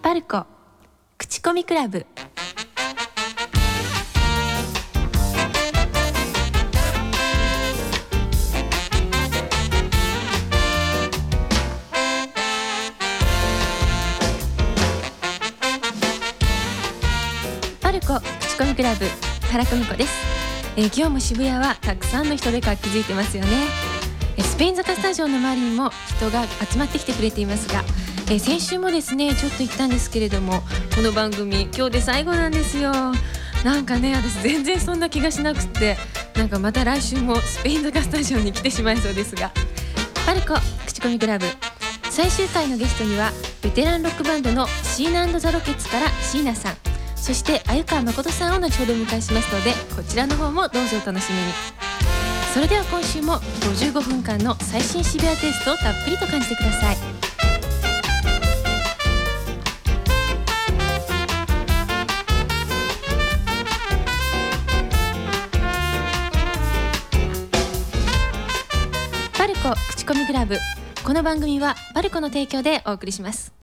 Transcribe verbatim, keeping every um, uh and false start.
パルコ口コミクラブ。パルコ口コミクラブ、原久美子です。えー、今日も渋谷はたくさんの人で活気づいてますよね。えー、スペイン坂スタジオの周りにも人が集まってきてくれていますが、えー、先週もですねちょっと言ったんですけれども、この番組今日で最後なんですよ。なんかね、私全然そんな気がしなくって、なんかまた来週もスペイン坂スタジオに来てしまいそうですが、パルコ口コミクラブ最終回のゲストにはベテランロックバンドのシーナ&ザ・ロケッツから椎名さん、そして鮎川誠さんを後ほどお迎えしますので、こちらの方もどうぞお楽しみに。それでは今週もごじゅうごふんかんの最新渋谷テイストをたっぷりと感じてください。パルコ口コミクラブ、この番組はパルコの提供でお送りします。